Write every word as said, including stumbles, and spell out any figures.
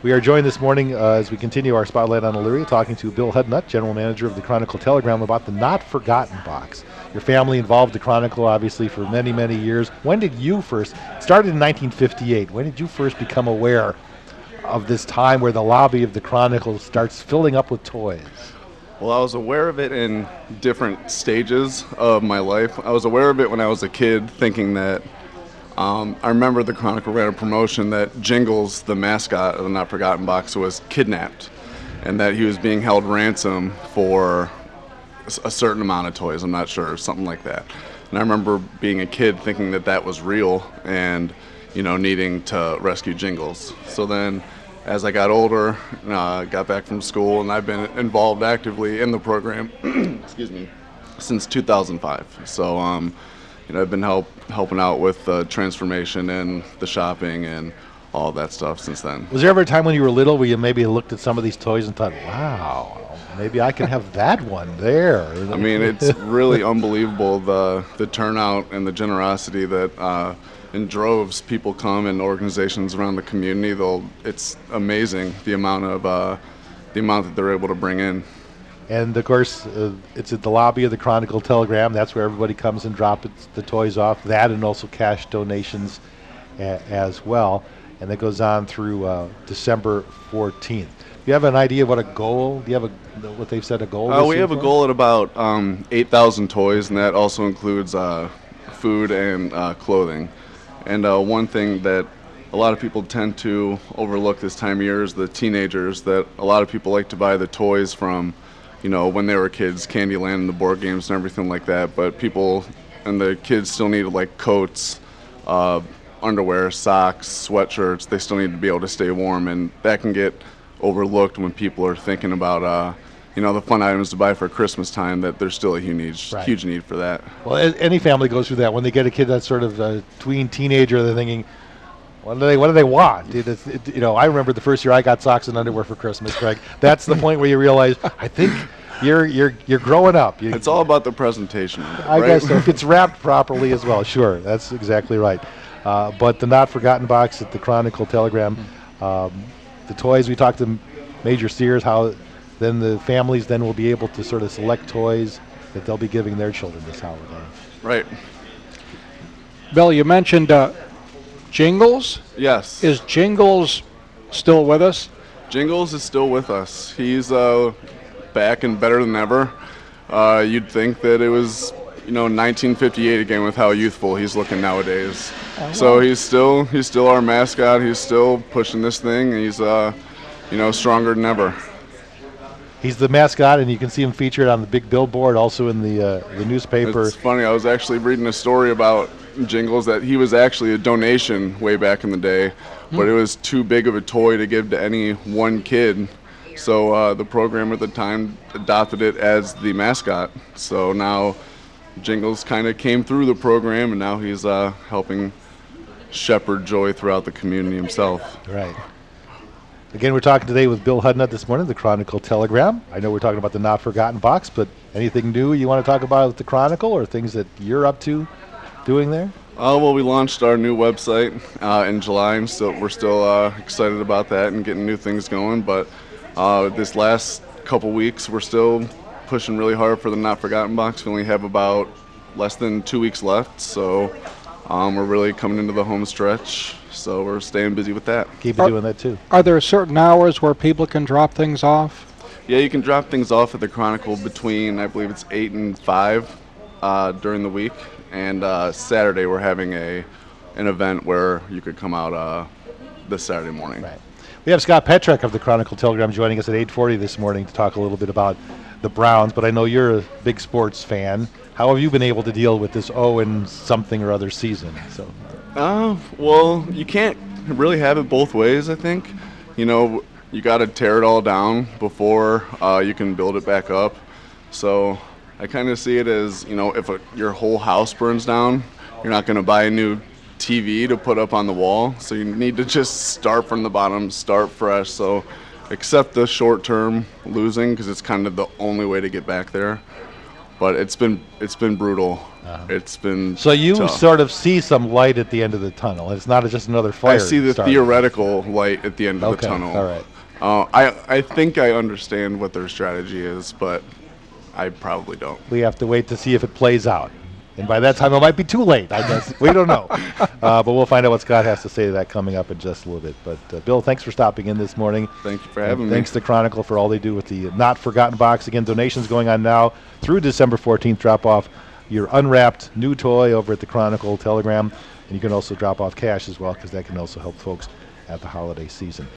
We are joined this morning uh, as we continue our spotlight on Elyria, talking to Bill Hudnut, General Manager of the Chronicle Telegram, about the Not Forgotten Box. Your family involved the Chronicle, obviously, for many, many years. When did you first, started in nineteen fifty-eight, when did you first become aware of this time where the lobby of the Chronicle starts filling up with toys? Well, I was aware of it in different stages of my life. I was aware of it when I was a kid, thinking that Um, I remember the Chronicle ran a promotion that Jingles, the mascot of the Not Forgotten Box, was kidnapped and that he was being held ransom for a certain amount of toys. I'm not sure, something like that. And I remember being a kid thinking that that was real and, you know, needing to rescue Jingles. So then as I got older, uh, got back from school, and I've been involved actively in the program, excuse me, since two thousand five. So, um, You know, I've been help helping out with the transformation and the shopping and all that stuff since then. Was there ever a time when you were little where you maybe looked at some of these toys and thought, wow, maybe I can have that one there? I mean, it's really unbelievable, the the turnout and the generosity that uh, in droves people come, and organizations around the community. They'll it's amazing the amount of uh, the amount that they're able to bring in. And of course, uh, it's at the lobby of the Chronicle Telegram. That's where everybody comes and drops the toys off. That and also cash donations a- as well. And that goes on through uh, December fourteenth. Do you have an idea of what a goal? Do you have a what they've set a goal? Uh, this we year have a for? goal at about um, eight thousand toys, and that also includes uh, food and uh, clothing. And uh, one thing that a lot of people tend to overlook this time of year is the teenagers. That a lot of people like to buy the toys from, you know, when they were kids, Candyland and the board games and everything like that. But people and the kids still need like coats, uh, underwear, socks, sweatshirts. They still need to be able to stay warm, and that can get overlooked when people are thinking about, uh, you know, the fun items to buy for Christmas time. That there's still a huge need, Right. huge need for that. Well, a- any family goes through that. When they get a kid that's sort of a tween teenager, they're thinking, what do they what do they want? It, it's- it, you know, I remember the first year I got socks and underwear for Christmas, Greg. That's the point where you realize, I think you're you're you're growing up. You, It's all about the presentation. I right? guess so. If it's wrapped properly as well, sure, that's exactly right. Uh, but the Not Forgotten Box at the Chronicle Telegram, um, the toys, we talked to Major Sears, how then the families then will be able to sort of select toys that they'll be giving their children this holiday. Right. Bill, you mentioned uh, Jingles. Yes. Is Jingles still with us? Jingles is still with us. He's uh, back and better than ever. Uh, you'd think that it was, you know, nineteen fifty-eight again with how youthful he's looking nowadays. So he's still he's still our mascot. He's still pushing this thing. He's uh, you know, stronger than ever. He's the mascot, and you can see him featured on the big billboard, also in the uh, the newspaper. It's funny. I was actually reading a story about Jingles that he was actually a donation way back in the day, but it was too big of a toy to give to any one kid. So uh, the program at the time adopted it as the mascot. So now Jingles kind of came through the program, and now he's uh, helping shepherd joy throughout the community himself. Right. Again, we're talking today with Bill Hudnut this morning, the Chronicle Telegram. I know we're talking about the Not Forgotten Box, but anything new you want to talk about with the Chronicle, or things that you're up to doing there? Uh, well, we launched our new website uh, in July, and still, we're still uh, excited about that and getting new things going. But uh, this last couple weeks, we're still pushing really hard for the Not Forgotten Box. We only have about less than two weeks left, so um, we're really coming into the home stretch. So we're staying busy with that. Keep Are- doing that too. Are there certain hours where people can drop things off? Yeah, you can drop things off at the Chronicle between, I believe it's eight and five uh, during the week. And uh, Saturday we're having a an event where you could come out uh, this Saturday morning. Right. We have Scott Petrek of the Chronicle Telegram joining us at eight forty this morning to talk a little bit about the Browns, but I know you're a big sports fan. How have you been able to deal with this oh and something or other season? So, Uh, well, you can't really have it both ways, I think. You know, you got to tear it all down before uh, you can build it back up. So I kind of see it as, you know, if a, your whole house burns down, you're not going to buy a new T V to put up on the wall. So you need to just start from the bottom, start fresh. So accept the short-term losing, because it's kind of the only way to get back there. But it's been it's been brutal Uh-huh. It's been So you tough. sort of see some light at the end of the tunnel. It's not just another fire. I see the starting. theoretical light at the end of Okay, the tunnel. all right. Uh, I I think I understand what their strategy is, but I probably don't. We have to wait to see if it plays out. And by that time, it might be too late, I guess. We don't know. Uh, but we'll find out what Scott has to say to that coming up in just a little bit. But, uh, Bill, thanks for stopping in this morning. Thank you for And having me. Thanks to Chronicle for all they do with the Not Forgotten Box. Again, donations going on now through December fourteenth. Drop off your unwrapped new toy over at the Chronicle Telegram. And you can also drop off cash as well, because that can also help folks at the holiday season.